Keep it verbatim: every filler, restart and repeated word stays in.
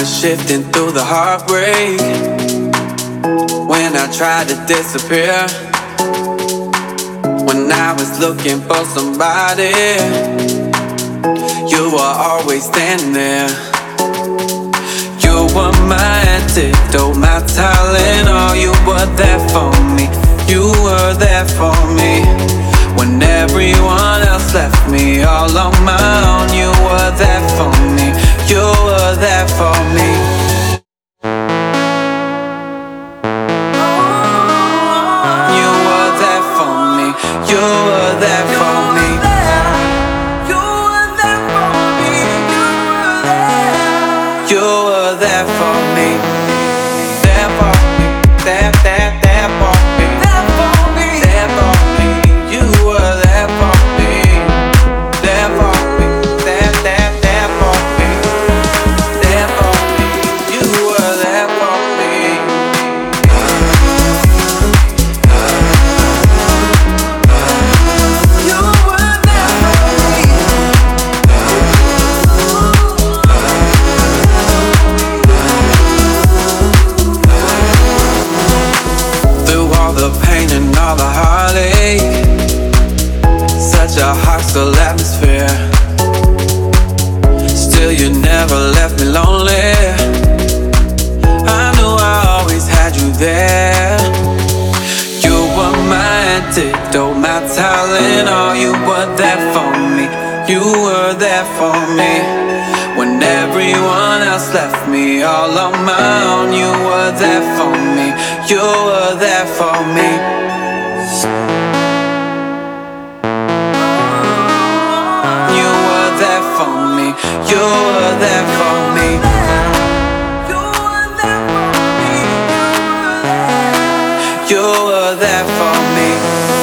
was shifting through the heartbreak. When I tried to disappear, when I was looking for somebody, you were always standing there. You were my antidote, my Tylenol. You were there for me, you were there for me. When everyone else left me all on my own, you were there for me, you were there for me. You were there for me, you were there for me. You were there for me, you were there for me. There for me, there, there, there for me. There for me, there for me. You were there for me. There for me, there, there, there for me. There for me, you were there for me. You were there for me. Through all the pain and all the heartache, such a hostile atmosphere. Still you never left me lonely. I knew I always had you there. You were my antidote, my Tylenol. You were there for me, you were there for me. When everyone else left me all on my own, you were there for me, you were there for me. You were there for me, you were there for me. You were there for me.